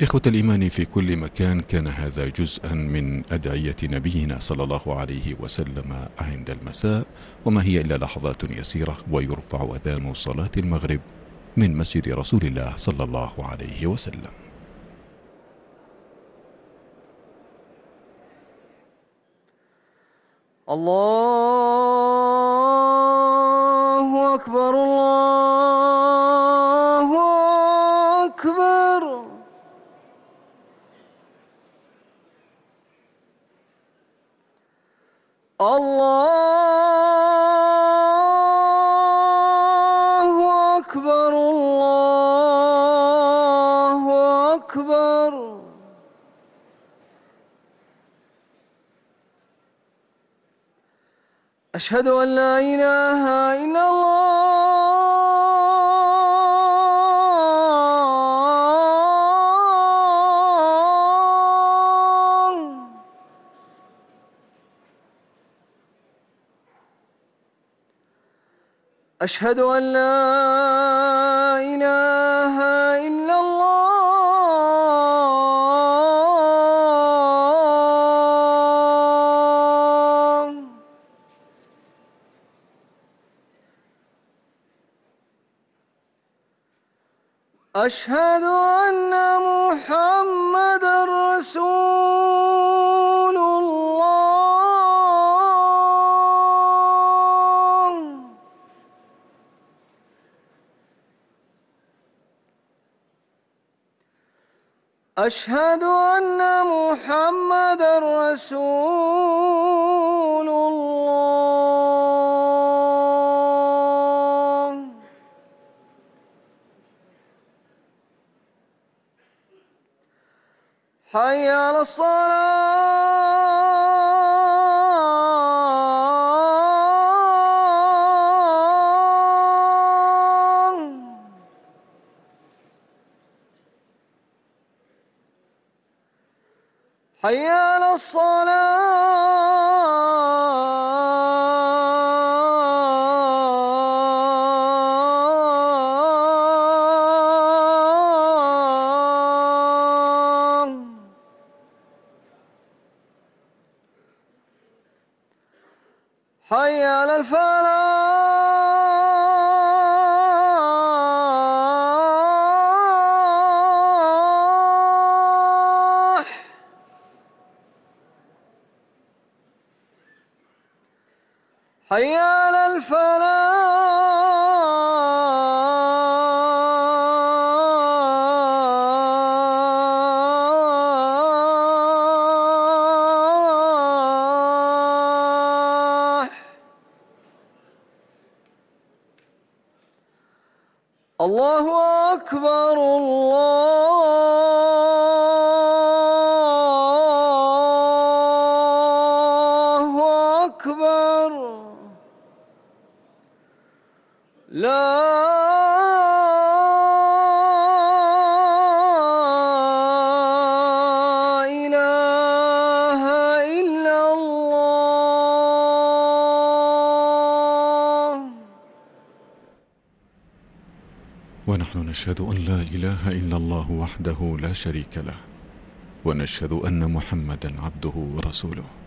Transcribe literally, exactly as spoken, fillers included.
إخوة الإيمان في كل مكان، كان هذا جزءا من أدعية نبينا صلى الله عليه وسلم عند المساء، وما هي إلا لحظات يسيرة ويرفع أذان صلاة المغرب من مسجد رسول الله صلى الله عليه وسلم. الله أكبر، الله أكبر. الله أكبر، الله أكبر. أشهد أن لا إله إلا الله. أشهد أن لا إله إلا الله. أشهد أن محمدًا رسول الله. أشهد أن محمدًا رسول الله. حي على الصلاة. حي على الصلاة. حي على الفلاح. حي على الفلاح. الله أكبر، الله أكبر. لا إله إلا الله. ونحن نشهد أن لا إله إلا الله وحده لا شريك له، ونشهد أن محمدا عبده ورسوله.